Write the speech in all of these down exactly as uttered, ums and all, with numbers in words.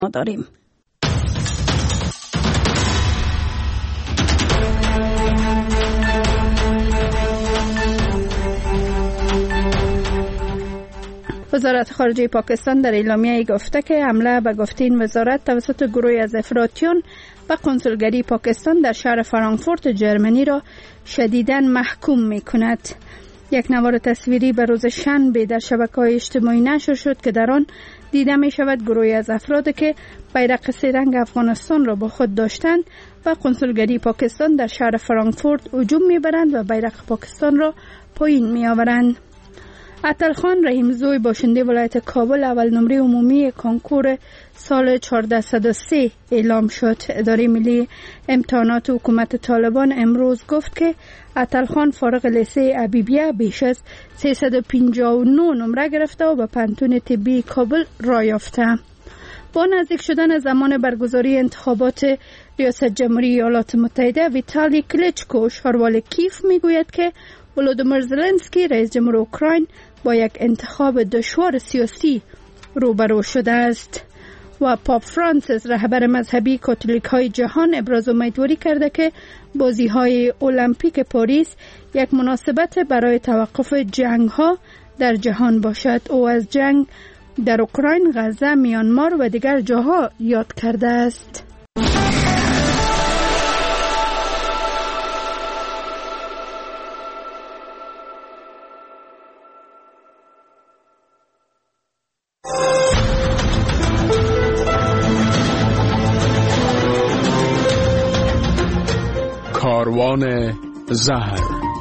داریم. وزارت خارجه پاکستان در اعلامیه گفته که حمله به گفته این وزارت توسط گروهی از افراطیان به کنسولگری پاکستان در شهر فرانکفورت جرمنی را شدیداً محکوم می کند. یک نوار تصویری به روز شنبه در شبکه‌های اجتماعی نشر شد که در آن دیده می شود گروهی از افراد که بیرق سه رنگ افغانستان را با خود داشتند و کنسولگری پاکستان در شهر فرانکفورت هجوم می برند و بیرق پاکستان را پایین می آورند. عطلخان رحیمزوی باشنده ولایت کابل اول نمره عمومی کنکور سال چهارصد و سه اعلام شد. اداره ملی امتحانات حکومت طالبان امروز گفت که عطلخان فارغ لیسه حبیبیه بیش از سیصد و پنجاه و نه نمره گرفته و به پانتون طبی کابل راه یافته. با نزدیک شدن زمان برگزاری انتخابات ریاست جمهوری ایالات متحده، ویتالی کلیچکو شهروال کیف میگوید که ولودیمیر زلنسکی رئیس جمهور اوکراین با یک انتخاب دشوار سیاسی روبرو شده است. و پاپ فرانسیس رهبر مذهبی کاتولیک های جهان ابراز امیدواری کرده که بازی های المپیک پاریس یک مناسبت برای توقف جنگ ها در جهان باشد. او از جنگ در اوکراین، غزه، میانمار و دیگر جاها یاد کرده است. کاروان زهر.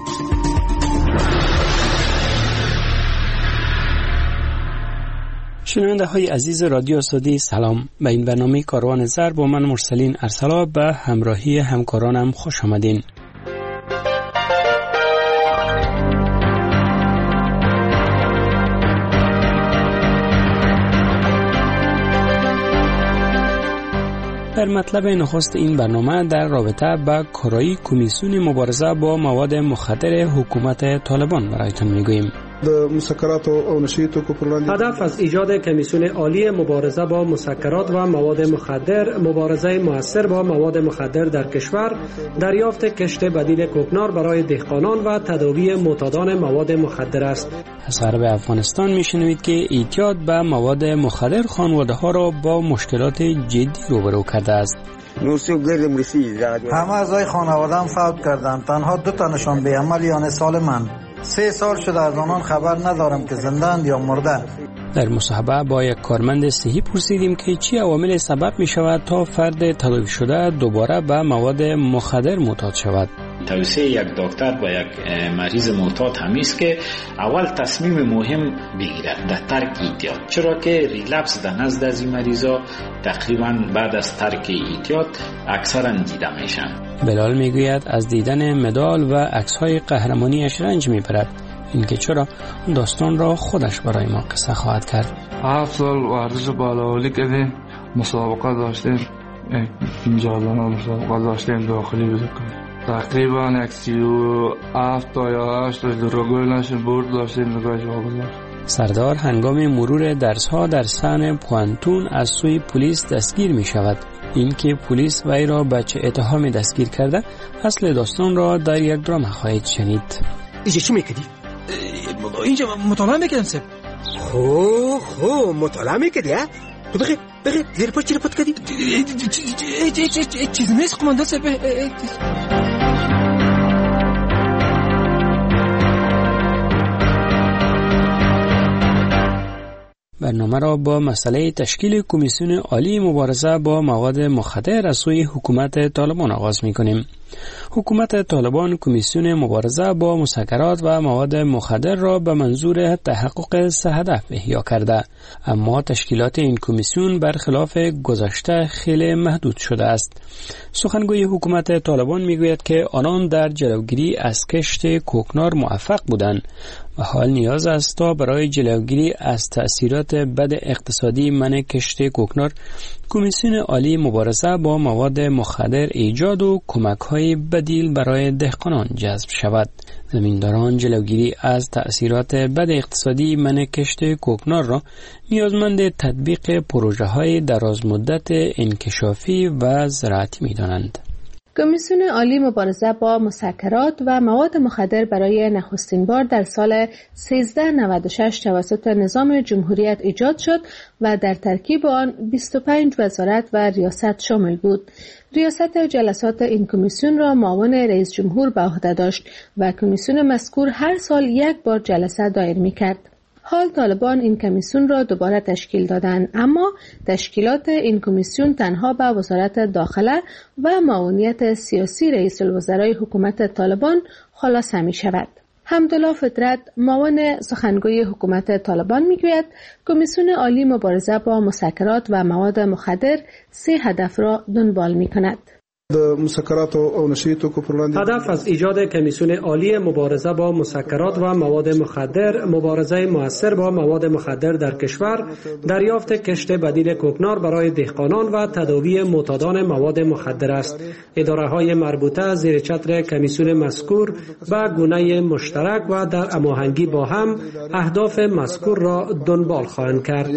شنونده های عزیز رادیو سعودی، سلام. به این برنامه کاروان زهر با من مرسلین ارسلا به همراهی همکارانم خوش آمدین. در مطلب نخست این برنامه در رابطه با کارایی کمیسیون مبارزه با مواد مخدر حکومت طالبان برایتان میگوییم. هدف از ایجاد کمیسیون عالی مبارزه با مسکرات و مواد مخدر، مبارزه مؤثر با مواد مخدر در کشور، دریافت کشت بدیل کوکنار برای دهقانان و تداوی معتادان مواد مخدر است. از غرب افغانستان میشنوید که اعتیاد به مواد مخدر خانواده ها را با مشکلات جدی روبرو کرده است. همه اعضای خانواده‌ام فوت کردند، تنها دو تنشان به عمل یعنی سالمند. سه سال شده از آنان خبر ندارم که زنده‌اند یا مرده. در مصاحبه با یک کارمند صحی پرسیدیم که چه عوامل سبب می شود تا فرد تداوی شده دوباره به مواد مخدر معتاد شود. توصیه یک دکتر با یک مریض معتاد همی است که اول تصمیم مهم بگیرد در ترک اعتیاد، چرا که ریلپس در نزد از این مریضا تقریبا بعد از ترک اعتیاد اکثرا دیده میشن. بلال میگوید از دیدن مدال و عکس‌های قهرمانیش رنج میبرد. اینکه چرا داستان را خودش برای ما قصه خواهد کرد. هفت سال ورزش بالاولی کردیم، مسابقه داشتیم، پنجاه دانه مسابقه داشتیم داخلی بزرگم. تقریبا یک سی و هفت تا یا هشت تا دروگل نشیم برد داشتیم نگاهش واگذار. سردار هنگام مرور درس‌ها در سن پوانتون از سوی پلیس دستگیر می شود. اینکه پلیس وی را به چه اتهامی دستگیر کرده، اصل داستان را در یک درام خواهید شنید. اینجا چی میکردی؟ اینجا مطالعه میکردم سب. خو خو مطالعه میکردی ها؟ تو بخیر بخیر زیر پاچی رو پت کردی؟ چیز نیست قماندان سب. برنامه را با مسئله تشکیل کمیسیون عالی مبارزه با مواد مخدر از سوی حکومت طالبان آغاز می‌کنیم. حکومت طالبان کمیسیون مبارزه با مسکرات و مواد مخدر را به منظور تحقق سه هدف احیا کرده، اما تشکیلات این کمیسیون برخلاف گذشته خیلی محدود شده است. سخنگوی حکومت طالبان میگوید که آنان در جلوگیری از کشت کوکنار موفق بودند و حال نیاز است تا برای جلوگیری از تأثیرات بد اقتصادی منع کشت کوکنار کمیسیون عالی مبارزه با مواد مخدر ایجاد و کمک‌های بدیل برای دهقانان جذب شود. زمینداران جلوگیری از تأثیرات بد اقتصادی منع کشت کوکنار را نیازمند تطبیق پروژه‌های درازمدت انکشافی و زراعتی می‌دانند. کمیسیون عالی مبارزه با مسکرات و مواد مخدر برای نخستین بار در سال سیزده نود و شش توسط نظام جمهوریت ایجاد شد و در ترکیب آن بیست و پنج وزارت و ریاست شامل بود. ریاست جلسات این کمیسیون را معاون رئیس جمهور به عهده داشت و کمیسیون مذکور هر سال یک بار جلسه دایر می‌کرد. حال طالبان این کمیسیون را دوباره تشکیل دادند، اما تشکیلات این کمیسیون تنها به وزارت داخله و معاونیت سیاسی رئیس الوزرای حکومت طالبان خلاصه می شود. حمدالله فطرت معاون سخنگوی حکومت طالبان می گوید کمیسیون عالی مبارزه با مسکرات و مواد مخدر سه هدف را دنبال می کند. هدف از ایجاد کمیسیون عالی مبارزه با مسکرات و مواد مخدر، مبارزه مؤثر با مواد مخدر در کشور، دریافت کشت بدیل کوکنار برای دهقانان و تداوی معتادان مواد مخدر است. اداره‌های مربوطه زیر چتر کمیسیون مذکور به گونه مشترک و در هماهنگی با هم اهداف مذکور را دنبال خواهند کرد.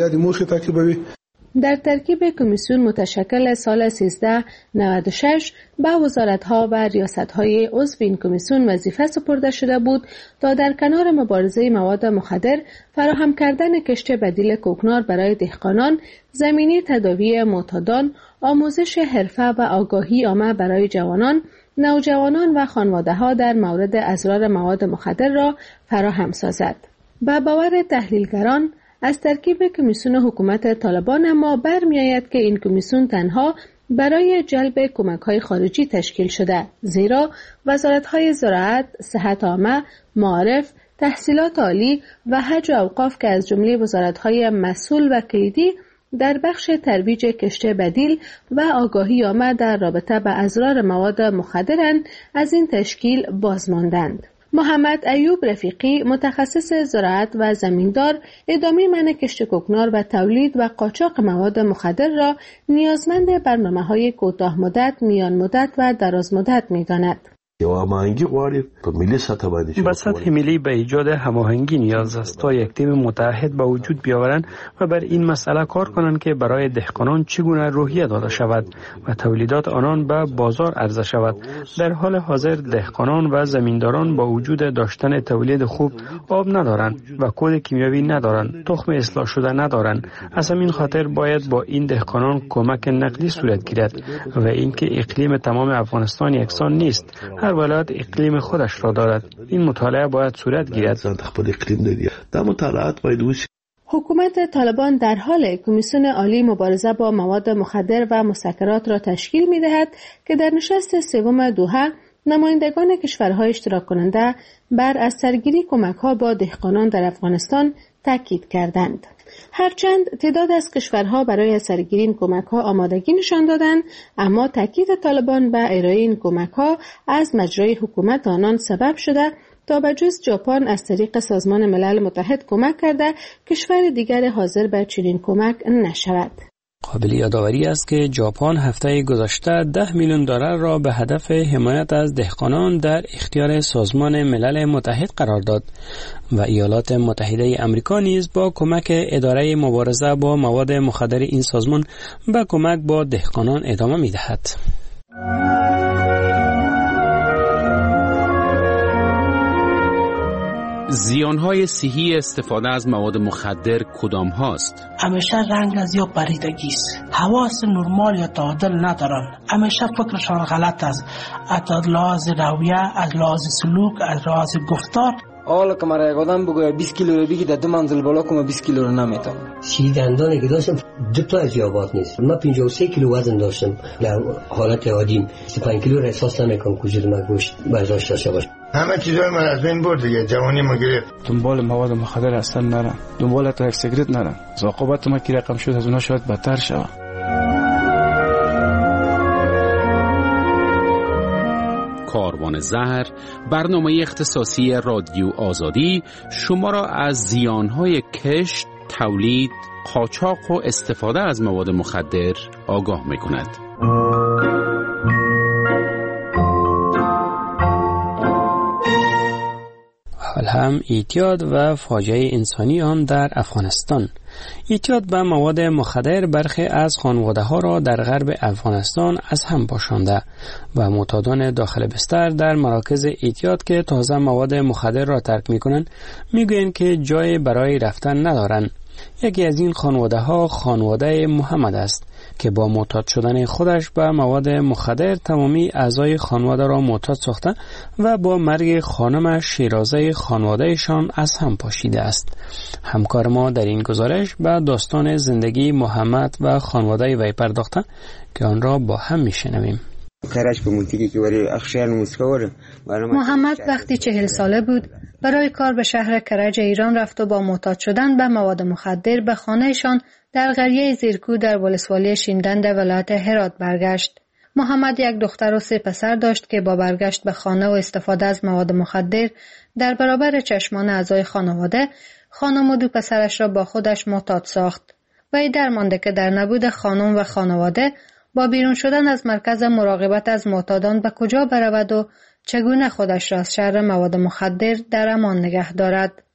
در ترکیب کمیسیون متشکل سال سیزده نود و شش به وزارت‌ها و ریاست‌های عضو این کمیسیون وظیفه سپرده شده بود تا در کنار مبارزه مواد مخدر فراهم کردن کشت بدیل کوکنار برای دهقانان، زمینه تداوی معتادان، آموزش حرفه و آگاهی عامه برای جوانان، نوجوانان و خانواده‌ها در مورد اضرار مواد مخدر را فراهم سازد. به باور تحلیلگران از ترکیب کمیسیون حکومت طالبان اما برمی‌آید که این کمیسیون تنها برای جلب کمک‌های خارجی تشکیل شده، زیرا وزارت‌های زراعت، صحت عامه، معارف، تحصیلات عالی و حج و اوقاف که از جمله وزارت‌های مسئول و کلیدی در بخش ترویج کشت بدیل و آگاهی عامه در رابطه با اضرار مواد مخدرند از این تشکیل بازماندند. محمد ایوب رفیقی متخصص زراعت و زمیندار ادامه منع کشت کوکنار و تولید و قاچاق مواد مخدر را نیازمند برنامه‌های کوتاه مدت، میان مدت و دراز مدت می‌داند. هماهنگی غواړي په ملي سطح باندې به سطح ملی به ایجاد هماهنگی نیاز است تا یک تیم متحد به وجود بیاورند و بر این مسئله کار کنند که برای دهقانان چگونه روحیه داده شود و تولیدات آنان به بازار عرضه شود. در حال حاضر دهقانان و زمینداران با وجود داشتن تولید خوب آب ندارند و کود کیمیاوی ندارند، تخم اصلاح شده ندارند. از همین خاطر باید با این دهقانان کمک نقدی صورت گیرد و اینکه اقلیم تمام افغانستان یکسان نیست، هر ولایت اقلیم خودش را دارد. این مطالعه باید صورت گیرد. حکومت طالبان در حال کمیسیون عالی مبارزه با مواد مخدر و مسکرات را تشکیل می دهد که در نشست سوم دوحه نمایندگان کشورهای اشتراک کننده بر از سرگیری کمک‌ها با دهقانان در افغانستان تاکید کردند. هرچند تعداد از کشورها برای سرگیری این کمک‌ها آمادگی نشان دادند، اما تاکید طالبان به ارائه این کمک‌ها از مجرای حکومت آنان سبب شده تا بجز ژاپن از طریق سازمان ملل متحد کمک کرده کشور دیگر حاضر به چنین کمک نشود. قابل یادآوری است که ژاپن هفته گذشته ده میلیون دلار را به هدف حمایت از دهقانان در اختیار سازمان ملل متحد قرار داد و ایالات متحده آمریکا نیز با کمک اداره مبارزه با مواد مخدر این سازمان به کمک با دهقانان ادامه می‌دهد. زیانهای صحی استفاده از مواد مخدر کدام هاست؟ همیشه رنگ از یا پریدگی است. حواس نرمال یا تعادل ندارن. همیشه فکرشان غلط است. از لحاظ رویه، از لحاظ سلوک، از لحاظ گفتار. حالا که مرا یک آدم بگوید بیست کیلو رو بگی در دو منزل بالا کنم بیست کیلو رو نمیتونم. سی دندانی که داشتم دو تا از یابات نیست. من پنجاه و سه کیلو وزن داشتم. در حالت عادیم سی و پنج کیلو را احساس نمیکنم که وجود من گوشت برداشت داشته باشه. همه چیزای من از بین برد دیگه، جوانی ما گرفت. دنبال مواد مخدر اصلا نرم، دنبال تا یک سیگرت نرم. عاقبت ما کی رقم شد از اونها شاید بدتر شود. کاروان زهر، برنامه اختصاصی رادیو آزادی شما را از زیانهای کشت، تولید، قاچاق و استفاده از مواد مخدر آگاه می‌کند. حال هم اعتیاد و فاجعه انسانی هم در افغانستان. اعتیاد به مواد مخدر برخی از خانواده ها را در غرب افغانستان از هم پاشانده و معتادان داخل بستر در مراکز اعتیاد که تازه مواد مخدر را ترک می کنند می گویند که جای برای رفتن ندارند. یکی از این خانواده ها خانواده محمد است که با معتاد شدن خودش به مواد مخدر تمامی اعضای خانواده را معتاد ساخته و با مرگ خانم شیرازه خانوادهشان از هم پاشیده است. همکار ما در این گزارش به داستان زندگی محمد و خانواده وی پرداخته که آن را با هم میشنویم. محمد وقتی چهل ساله بود برای کار به شهر کرج ایران رفت و با معتاد شدن به مواد مخدر به خانهشان در قریه زیرکو در ولسوالی شیندند ولایت هرات برگشت. محمد یک دختر و سه پسر داشت که با برگشت به خانه و استفاده از مواد مخدر در برابر چشمان اعضای خانواده خانم و دو پسرش را با خودش معتاد ساخت. وی درمانده که در نبود خانم و خانواده با بیرون شدن از مرکز مراقبت از معتادان به کجا برود و چگونه خودش را از شر مواد مخدر در امان نگه دارد.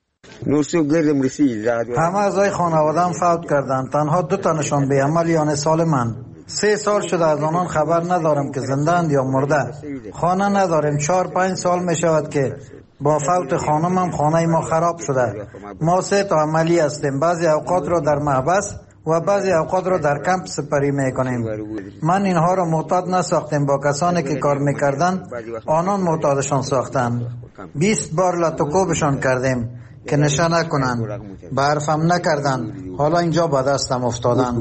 همه اعضای خانواده‌ام فوت کردند. تنها دو تنشان به عمل یعنی سالمند. سه سال شده از آنان خبر ندارم که زنده‌اند یا مرده. خانه نداریم. چهار پنج سال می شود که با فوت خانمم خانه ما خراب شده. ما سه تا عملی هستیم. بعضی اوقات را در محبس و بعضی اوقات را در کمپ سپری میکنیم. من اینها را معتاد نساختیم. با کسانی که کار میکردن آنان معتادشان ساختن. بیست بار لاتوکوبشان کردیم که نشه نکنن. به حرفم نکردن. حالا اینجا با دستم افتادن.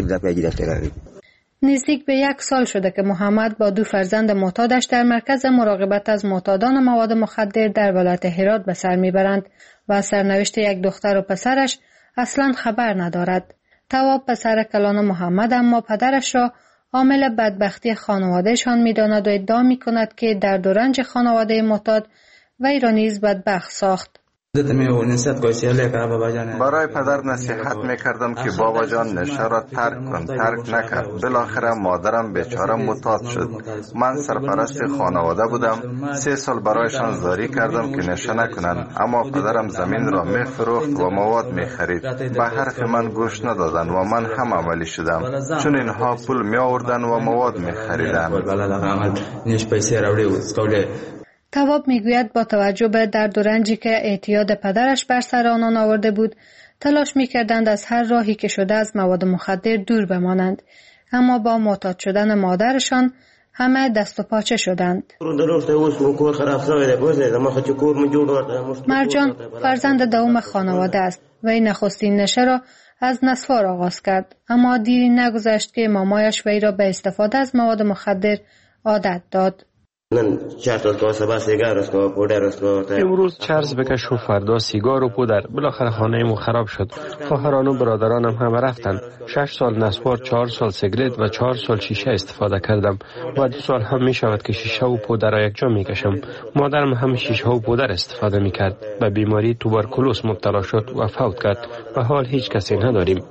نزدیک به یک سال شده که محمد با دو فرزند معتادش در مرکز مراقبت از معتادان مواد مخدر در ولایت هرات به سر میبرند و از سرنوشت یک دختر و پسرش اصلا خبر ندارد. تواب پسر کلان محمد اما پدرش را عامل بدبختی خانوادهشان می‌داند و ادعا می‌کند که درد و رنج خانواده معتاد وی را نیز بدبخت ساخت. برای پدر نصیحت میکردم که بابا جان نشه را ترک کن، ترک نکرد. بالاخره مادرم بیچاره معتاد شد. من سرپرست خانواده بودم. سه سال برایشان زاری کردم که نشه نکنند، اما پدرم زمین را میفروخت و مواد میخرید. به حرف من گوش ندادن و من هم عملی شدم، چون اینها پول می آوردن و مواد میخریدن. تواب میگوید با توجه به درد و رنجی که اعتیاد پدرش بر سر آنان آورده بود تلاش میکردند از هر راهی که شده از مواد مخدر دور بمانند، اما با معتاد شدن مادرشان همه دست و پاچه شدند. مرجان فرزند دوم خانواده است و این نخستین نشه را از نسوار آغاز کرد، اما دیری نگذشت که مامایش وی را به استفاده از مواد مخدر عادت داد. امروز چرز بکش و فردا سیگار و پودر. بالاخره خانه مو خراب شد. خواهران و برادرانم هم رفتن. شش سال نسوار، چهار سال سیگرت و چهار سال شیشه استفاده کردم و دو سال هم می شود که شیشه و پودر را یک جا می کشم. مادرم هم شیشه و پودر استفاده می کرد. به بیماری توبرکولوس مبتلا شد و فوت کرد و حال هیچ کسی نداریم.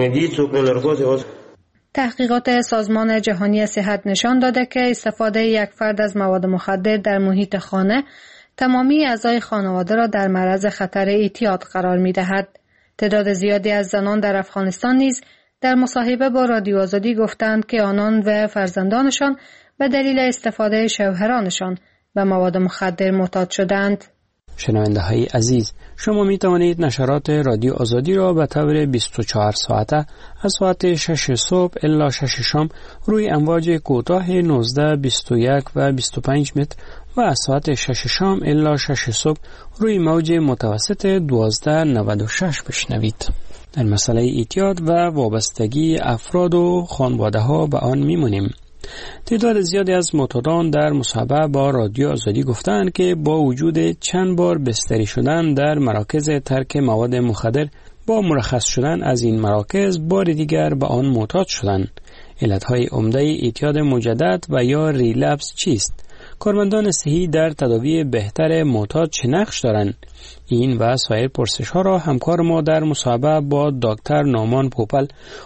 تحقیقات سازمان جهانی صحت نشان داده که استفاده یک فرد از مواد مخدر در محیط خانه تمامی اعضای خانواده را در معرض خطر اعتیاد قرار می دهد. تعداد زیادی از زنان در افغانستان نیز در مصاحبه با رادیو آزادی گفتند که آنان و فرزندانشان به دلیل استفاده شوهرانشان به مواد مخدر معتاد شدند. شنونده های عزیز، شما می توانید نشرات رادیو آزادی را به طور بیست و چهار ساعته از ساعت شش صبح الی شش شام روی امواج کوتاه نوزده، بیست و یک و بیست و پنج متر و از ساعت شش شام الی شش صبح روی موج متوسط دوازده نود و شش بشنوید. در مسئله اعتیاد و وابستگی افراد و خانواده ها به آن می مانیم. تعداد زیادی از معتادان در مصاحبه با رادیو آزادی گفتند که با وجود چند بار بستری شدن در مراکز ترک مواد مخدر با مرخص شدن از این مراکز بار دیگر به آن معتاد شدند. علتهای عمده اعتیاد مجدد و یا ریلپس چیست؟ کارمندان صحی در تداوی بهتر معتاد چه نقش دارند؟ این و سایر پرسش ها را همکار ما در مصاحبه با دکتر نامان پوپل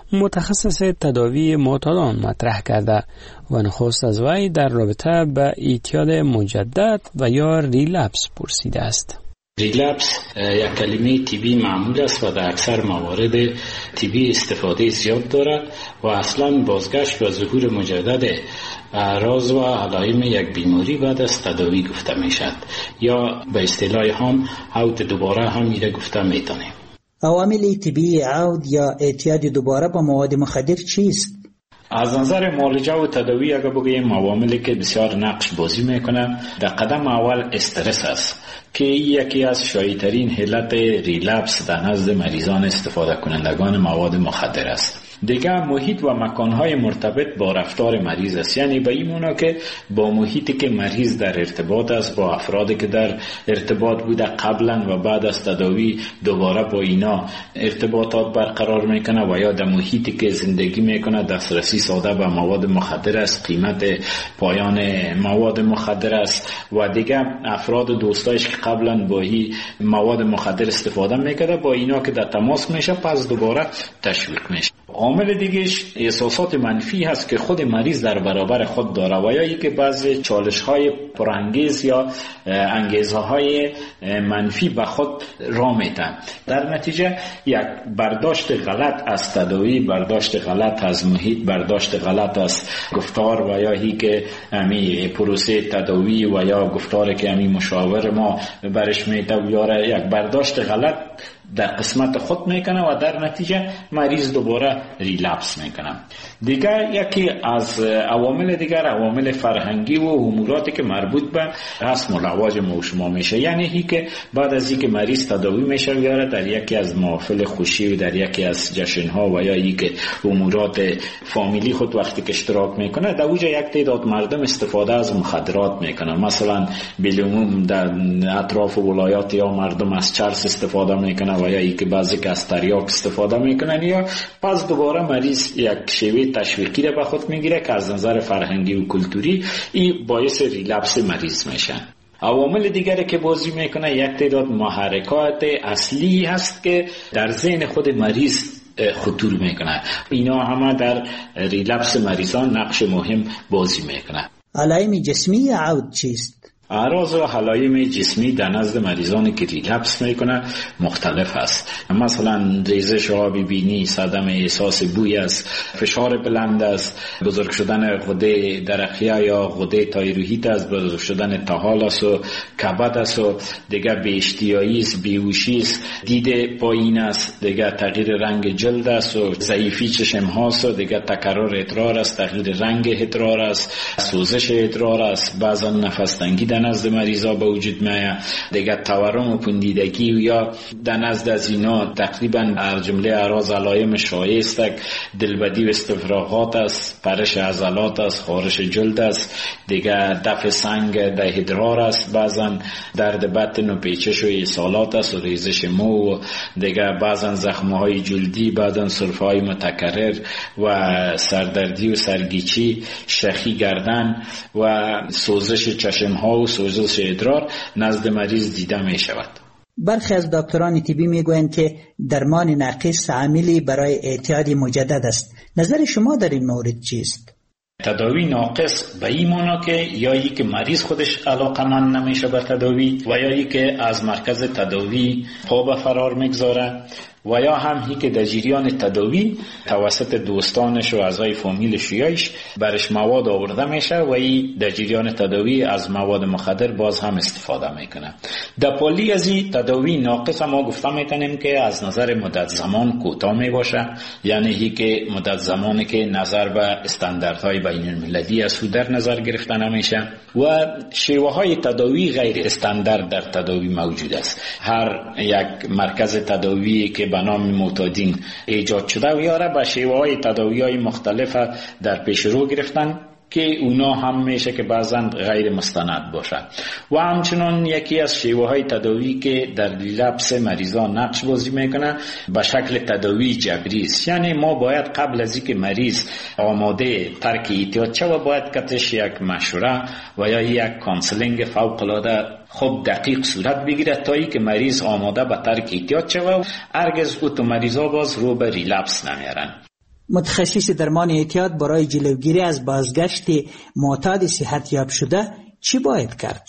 متخصص تداوی معتادان مطرح کرده و نخست از وی در رابطه به اعتیاد مجدد و یا ریلپس پرسیده است. ریلپس یک کلمه طبی معمول است و در اکثر موارد طبی استفاده زیاد دارد و اصلا بازگشت و ظهور مجدد اعراض و علائم یک بیماری بعد از تداوی گفته می شد یا به اصطلاح هم عود دوباره هم میره گفته می تانیم. عوامل طبی عود یا اعتیاد دوباره با مواد مخدر چیست؟ از نظر معالجه و تداوی اگر بگوییم عواملی که بسیار نقش بازی میکنه، در قدم اول استرس است که یکی از شایع‌ترین علت ریلپس در نزد مریضان استفاده کنندگان مواد مخدر است. دیگه محیط و مکانهای مرتبط با رفتار مریض است، یعنی به این معنا که با محیطی که مریض در ارتباط است، با افرادی که در ارتباط بوده قبلا و بعد از تداوی دوباره با اینا ارتباطات برقرار میکنه و یا در محیطی که زندگی میکنه دسترسی ساده به مواد مخدر است، قیمت پایان مواد مخدر است و دیگه افراد دوستایش که قبلا با این مواد مخدر استفاده میکرده با اینا که در تماس میشه پس دوباره تشویق میشه. عامل دیگهش احساسات منفی هست که خود مریض در برابر خود داره و یا ای که بعضی چالش‌های پرانگیز یا انگیزه‌های منفی به خود را میتن. در نتیجه یک برداشت غلط از تداوی، برداشت غلط از محیط، برداشت غلط از گفتار و یا ای که امی پروسه تداوی و یا گفتاری که امی مشاور ما برش میته یاره یک برداشت غلط در قسمت خود میکنه و در نتیجه مریض دوباره ریلپس میکنه. دیگر یکی از عوامل دیگر عوامل فرهنگی و اموراتی که مربوط به رسم و رواج ما و شما میشه، یعنی هی که بعد از اینکه مریض تداوی میشه یاره در یکی از محافل خوشی و در یکی از جشنها و یا ای که امورات فامیلی خود وقتی که اشتراک میکنه در اوجه یک تعداد مردم استفاده از مخدرات میکنن. مثلا بالعموم در اطراف ولایات یا مردم از چرس استفاده میکنن و یا ای که بعضی که از تریاک استفاده میکنن یا پس دوباره مریض یک شیوه تشویقی را به خود میگیره که از نظر فرهنگی و کلتوری این باعث ریلپس مریض میشن. عوامل دیگری که بازی میکنه یک تعداد محرکات اصلی هست که در ذهن خود مریض خطور میکنه. اینا همه در ریلپس مریضان نقش مهم بازی میکنه. علائم جسمی عود چیست؟ اعراض و علائم جسمی در نزد مریضانی که ریلپس میکنه مختلف است. مثلا ریزش آب بینی، صدمه، احساس بوی است، فشار بلند است، بزرگ شدن غده درقیه یا غده تایروئید است، بزرگ شدن طحال است و کبد است و دیگه بی اشتیایی است، بیهوشی است، دید پایین است، دیگه تغییر رنگ جلد است و ضعیفی چشم هاست و دیگه تکرار ادرار است، تغییر رنگ ادرار است، سوزش ادرار است، بعضا نفس تنگی در نزد مریضا به وجود میاد، دیگه تورم و پوندیدگی یا در نزد از اینا تقریبا هر جمله اعراض علائم شایع است. دلبدی و استفراغات است، پرش عضلات است، خارش جلد است، دیگه دفع سنگ در ادرار است، بعضا درد بطن و پیچش و ایصالات است و ریزش مو و دیگه بعضا زخمهای جلدی، بعضا سرفه‌های متکرر و سردردی و سرگیچی، شخی گردن و سوزش چشم‌ها و سوزش ادرار نزد مریض دیده می شود. برخی از دکتران طبی می گویند که درمان ناقص عاملی برای اعتیاد مجدد است. نظر شما در این مورد چیست؟ تداوی ناقص به این معنی که یا ای که مریض خودش علاقمند نمیشه به تداوی و یا ای که از مرکز تداوی پا به فرار میگذاره و یا هم هی که در جریان تداوی توسط دوستانش و اعضای فامیلش یایش برش مواد آورده میشه و ای در جریان تداوی از مواد مخدر باز هم استفاده میکنه. در پالی از این تداوی ناقص ما گفته میتونیم که از نظر مدت زمان کوتاه میباشه، یعنی هی که مدت زمانی که نظر به استانداردهای بین المللی از در نظر گرفته نمیشه و شیوه های تداوی غیر استاندارد در تداوی موجود است. هر یک مرکز تداوی که به نام معتادین ایجاد شده و یاره به شیوه های تداوی های مختلف در پیش رو گرفتن که اونا هم میشه که بعضا غیر مستند باشه. و همچنان یکی از شیوه های تداوی که در ریلپس مریضان نقش بازی میکنه به شکل تداوی جبری است. یعنی ما باید قبل از اینکه مریض آماده ترک اعتیاد شود باید کتش یک مشوره و یا یک کانسلینگ فوق العاده خوب دقیق صورت بگیره تا ای که مریض آماده به ترک اعتیاد شود و هرگز اوتو مریضا باز رو به ریلپس نمیارن. متخصص درمان اعتیاد برای جلوگیری از بازگشت معتاد صحتیاب شده چی باید کرد؟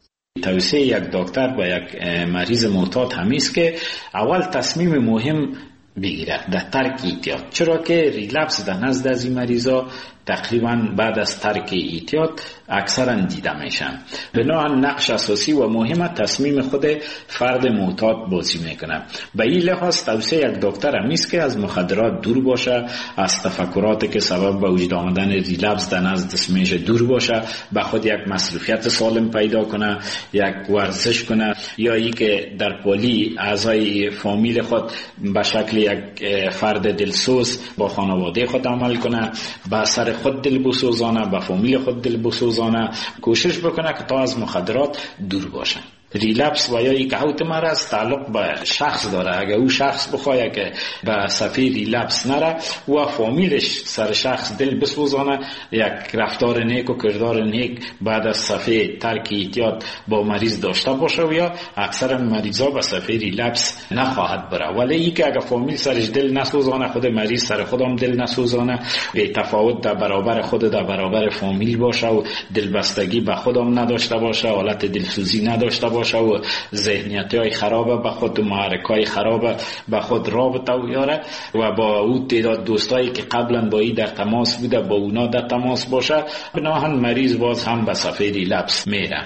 توصیه یک دکتر با یک مریض معتاد همیست که اول تصمیم مهم بگیره در ترک اعتیاد، چرا که ریلپس در نزد از این مریضا تقریبا بعد از ترک اعتیاد اکثرا دیده میشن. بنابراین نقش اساسی و مهم تصمیم خود فرد معتاد بازی میکنه. به این لحاظ توصیه یک دکتر هم نیست که از مخدرات دور باشه، از تفکراتی که سبب به وجود آمدن ریلپس در نزدش میشه دور باشه، به خود یک مصروفیت سالم پیدا کنه، یک ورزش کنه، یا ای که در پالی اعضای فامیل خود به شکل یک فرد دلسوز با خانواده خود عمل کنه، به سر خود دل بسوزانه، به فامیل خود دل بسوزانه، کوشش بکنه که تا از مخدرات دور باشه. ریلپس و یا یک اوت مرض تعلق به شخص داره. اگر او شخص بخواه که به صفحه ریلپس نره و فامیلش سر شخص دل بسوزانه، یک رفتار نیک و کردار نیک بعد از صفحه ترک اعتیاد با مریض داشته باشه و یا اکثر مریضا به صفحه ریلپس نخواهد بره. ولی ای که اگر فامیل سرش دل نسوزانه، خود مریض سر خودم دل نسوزانه، به تفاوت در برابر خود در برابر فامیل باشه و دلبستگی به خودم نداشته باشه، حالت دلسوزی نداشته باشه و ذهنیت های خرابه به خود، محرک های خرابه به خود رابطه و یاره و با او تعداد دوستایی که قبلا با ای در تماس بوده با اونا در تماس باشه، بناهن مریض باز هم به صفحه ریلپس میره.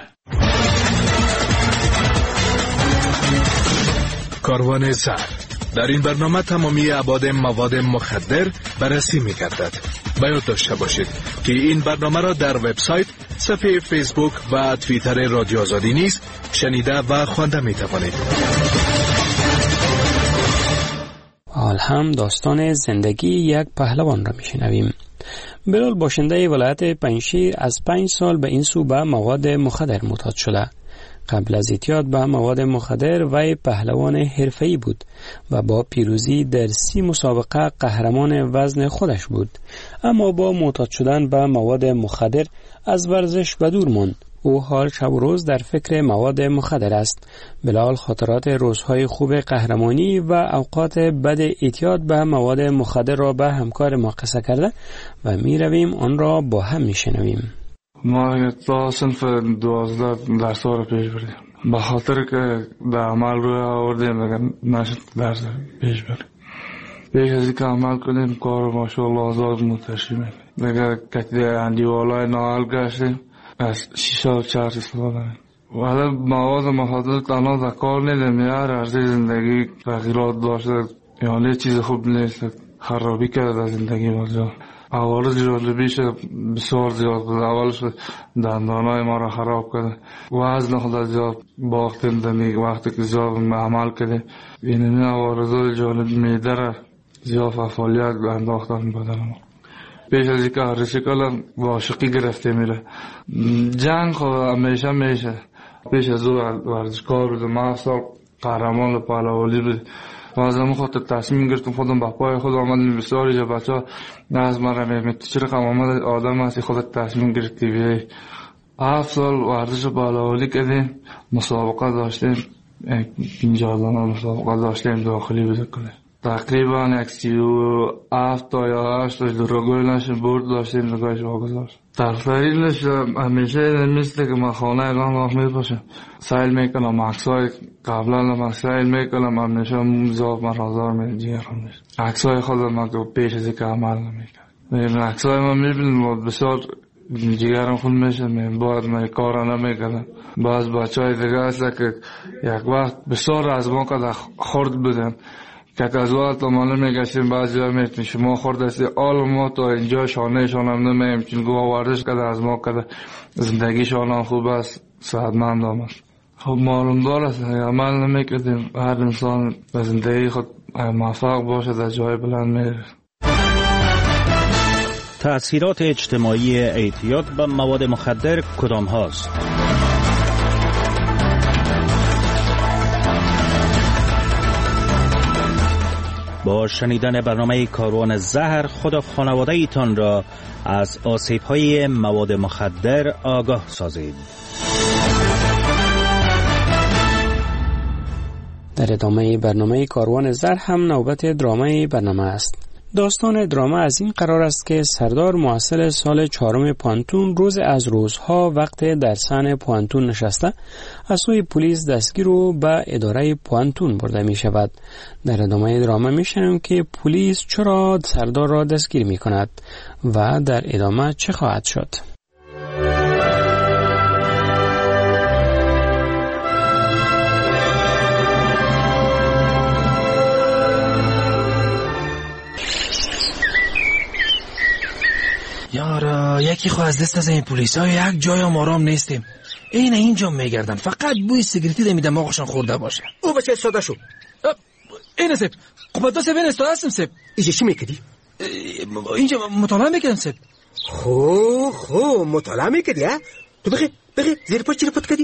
کاروان زهر در این برنامه تمامی ابعاد مواد مخدر بررسی می‌گردد. باید داشته باشید که این برنامه را در وبسایت، صفحه فیسبوک و توییتر رادیو آزادی نیز شنیده و خوانده می‌توانید. حال هم داستان زندگی یک پهلوان را می‌شنویم. بلال باشنده ولایت پنجشیر از پنج سال به این سو به مواد مخدر معتاد شده. قبل از اعتیاد به مواد مخدر وی پهلوان حرفه‌ای بود و با پیروزی در سی مسابقه قهرمان وزن خودش بود، اما با معتاد شدن به مواد مخدر از ورزش به دور ماند. او حال شب و روز در فکر مواد مخدر است. بلال خاطرات روزهای خوب قهرمانی و اوقات بد اعتیاد به مواد مخدر را به همکار ما قصه کرده و می رویم آن را با هم می شنویم. ما تا صنف دوازده درس ها رو پیش بردیم به خاطر که در عمل روی آوردیم اگر نشد درس پیش بردیم. پیش از اینکه عمل کنیم کار ماشاءالله آزاد متشیم. اگر کتی اندیوالای ناحل گشتیم از شیشه و چرس استفاده کنیم. ولی مواد مخدر تنها در کار نیدیم، هر عرضه زندگی تغییرات داشته، یعنی چیز خوب نیست، خرابی کرده در زندگی ما. عوارض جالبیش بسیار زیاد بود. اولش دندانای ما را خراب کرده، وزن خود زیاد باختیم دمی وقتی که زیاد عمل کرده. این عوارض جالب میده را زیاد فعالیت انداختن بدن ما. پیش از اینکه ریسیکل عاشقی گرفته میره. جنگ خود همیشه میشه. پیش از او ورزشکار بود، ما سال قهرمان پهلوانی بود. و از همون خاطر تصمیم گرفتم خودم به پای خود آمدم. بسیاری جا بچه ها از من را میگن چه رقم آمد آدم هستی خودت تصمیم گرفتی بیایی. هفت سال ورزش پهلوانی کردیم، مسابقه داشتیم، پنجاه دانه مسابقه داشتیم داخلی بزرگ کنیم. تقریبا یک سی و هفت تا یا هشت تا درگوی نشیم برد داشتیم نگاهش واگذاشت. تفریلش همیشه مثل که من خانه اگان وقت می باشم سایل میکنم، عکسای قبلا من سایل میکنم، همیشه زیاد من رازار می جیرم میشه. عکسای خودم من که پیش از که عمل نمیکنم. عکسای من میبینم بسیار جیگرم خون میشه، باید من کارا نمیکنم. باز بچه های دیگه هست که یک وقت بسیار از ما که خورد بودن که از وقت ما نمیگشتیم بعضی ها میتونی شما خورد هستی آل ما تا اینجا شانه شانم نمیم چون گوه وردش کده از ما کده زندگی شانم خوب است صحتمند آمد. خب معلوم دار است عمل نمیکردیم هر انسان به زندگی خود موفق باشه در جای بلند میره. تأثیرات اجتماعی اعتیاد به مواد مخدر کدام هاست؟ با شنیدن برنامه کاروان زهر خود و خانواده ایتان را از آسیب‌های مواد مخدر آگاه سازید. در ادامه برنامه کاروان زهر هم نوبت درامای برنامه است. داستان دراما از این قرار است که سردار محصل سال چهارم پانتون روز از روزها وقت در صحن پانتون نشسته از سوی پلیس دستگیر و به اداره پانتون برده می شود. در ادامه دراما می شنویم که پلیس چرا سردار را دستگیر می کند و در ادامه چه خواهد شد. یارا یکی خو از دست از این پلیس ها یک جای هم آرام نیستیم. این اینجا میگردن فقط بوی سیگریتی دمیدم دماغشان خورده باشه. او بچه استاده شو. این سب قبطا سب این استاده هستم سب. اینجا چی میکردی؟ اینجا مطالعه میکردم سب. خو خو مطالعه میکردی ها؟ تو بخی بخی زیر پاچ چی رپوت کردی؟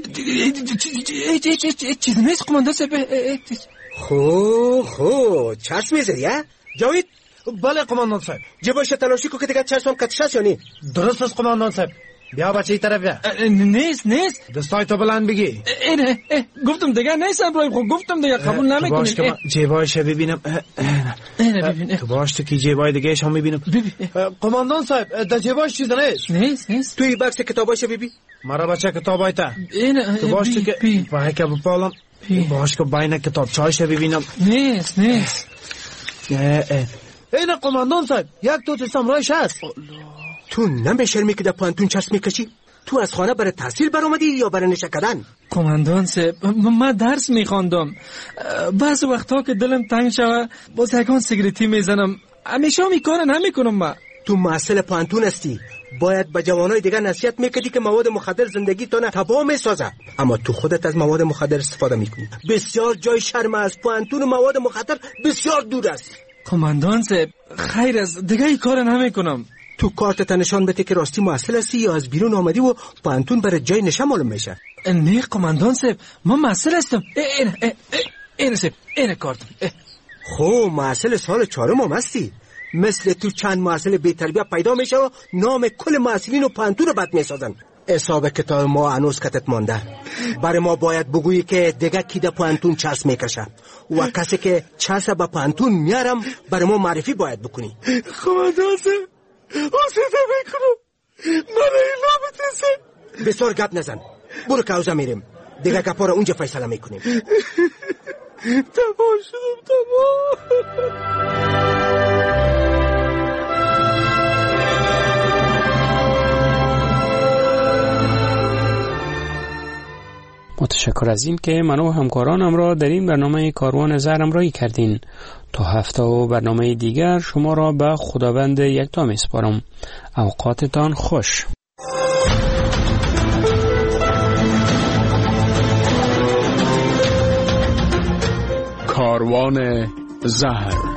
چیز نیست قمانده سب. خو خو چرس میزدی ها؟ جاوید؟ بله قماندان صاحب. جبایش تلاشی کو که دیگه چشمم کتش هست یا نی؟ درست است قماندان صاحب. بیا بچه ای طرف بیا. نیست نیست. دستای تو بلند بگی. اینه گفتم دیگه نیست ابراهیم خب گفتم دیگه قبول نمیکنی. جیبایش ببینم. اینه ببین. تو باش تو کی جیبای دیگه شما میبینم. قماندان صاحب در جیبایش چیز نیست. نیست نیست. توی بکس کتابایش ببین. مرا بچه کتابای تا. اینه تو باش تو که وای که بپالم. باش که باینه کتاب چایش ببینم. نیست نیست. این قماندان صاحب یک دو تا سامرایش هست. تو نمیشرمی که در پانتون چسب میکشی؟ تو از خانه برای تحصیل برآمدی یا برای نشه کردن؟ قماندان صاحب من درس میخواندم. بعض وقتا که دلم تنگ شوه باز یکان سیگریتی میزنم. همیشه می کار نمیکنم. من تو محصل پانتون هستی، باید به جوانای دیگه نصیحت میکردی که مواد مخدر زندگی تو تباه میسازه، اما تو خودت از مواد مخدر استفاده میکنی. بسیار جای شرم از پانتون مواد مخدر بسیار دور است. قماندان صاحب خیر از دیگه ای کار نمیکنم. تو کارت نشان بده که راستی محصل هستی یا از بیرون آمدی و پانتون برای جای نشه معلوم میشه. نه قماندان صاحب من محصل هستم. این این این صاحب این کارتم. خو محصل سال چهارم هم هستی. مثل تو چند محصل بی تربیت پیدا میشه و نام کل محصلین و پانتون رو بد میسازن. حساب کتاب ما هنوز کتت مانده. برای ما باید بگویی که دیگه کی در پانتون چسب میکشه و کسی که چسب به پانتون میارم برای ما معرفی باید بکنی. قماندان صاحب حسیده میکنم من ایلا بترسه. بسیار گپ نزن، برو کوزه میریم دیگه گپا رو اونجا فیصله میکنیم. تمام شدم تمام. متشکر از این که من و همکارانم را در این برنامه کاروان زهر همراهی کردین. تا هفته و برنامه دیگر شما را به خداوند یکتا میسپارم. اوقاتتان خوش. کاروان زهر